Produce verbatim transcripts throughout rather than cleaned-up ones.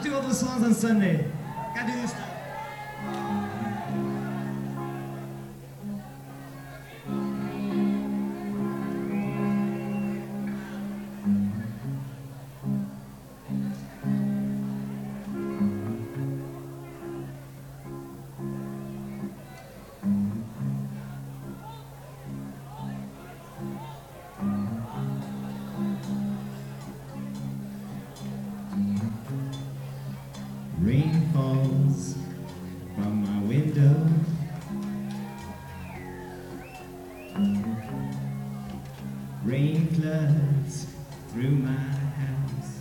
do all those songs on Sunday. Gotta do this stuff. Rain falls from my window. Rain floods through my house.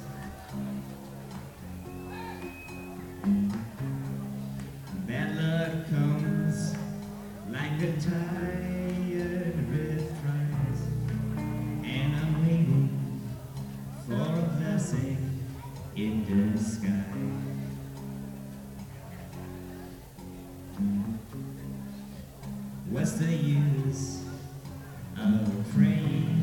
Bad luck comes like a tired red price, and I'm waiting for a blessing in the sky. What's the use of praying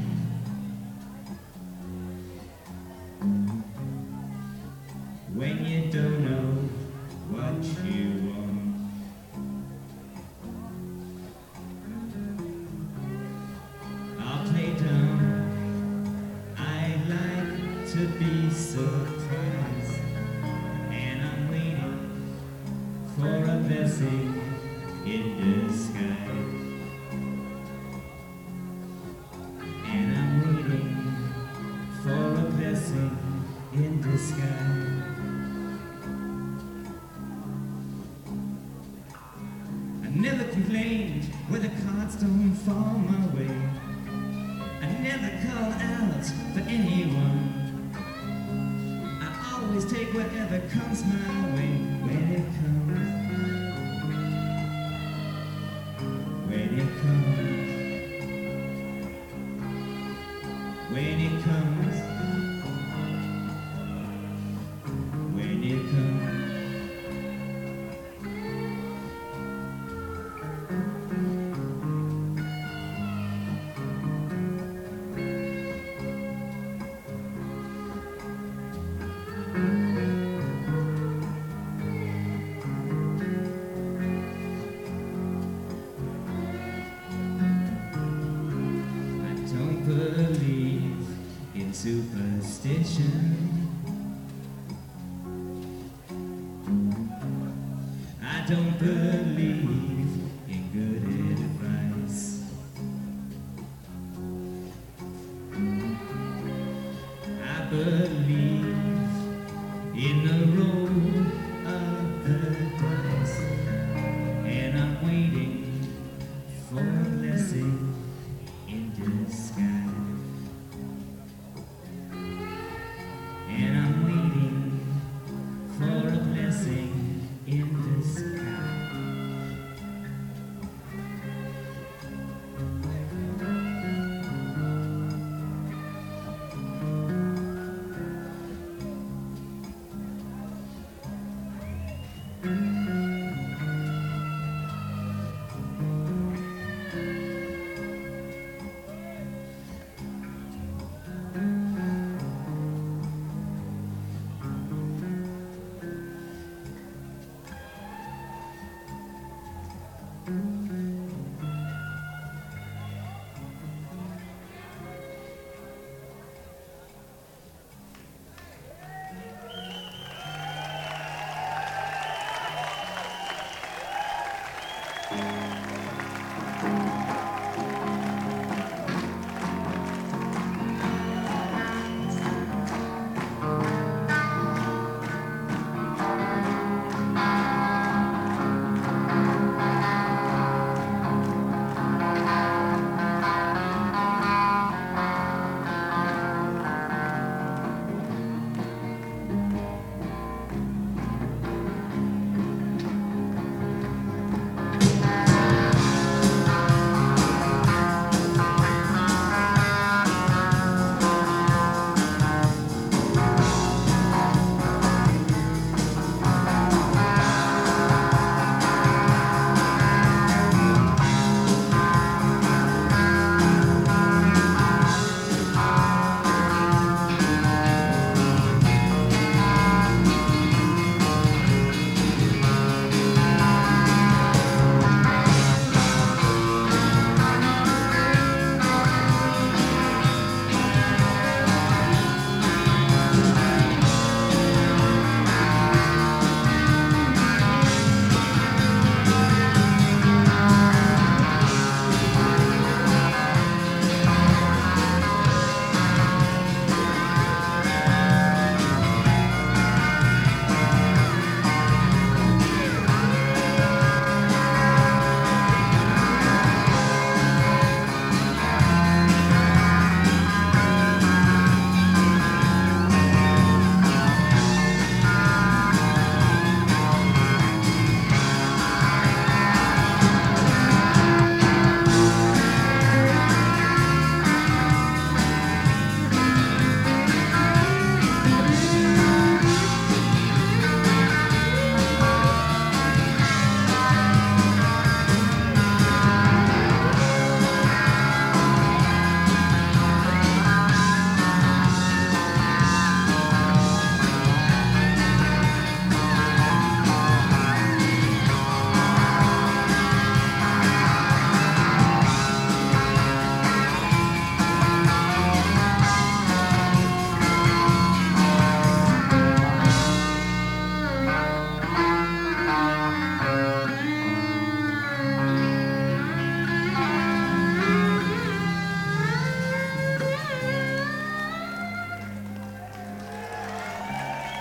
when you don't know what you want? I'll play dumb, I like to be surprised, and I'm waiting for a blessing in the sky. And I'm waiting for a blessing in the sky. I never complained when the cards don't fall my way. I never call out for anyone. I always take whatever comes my way when it comes. When it comes, when it comes, when it comes. Believe in superstition. I don't believe in good advice. I believe in the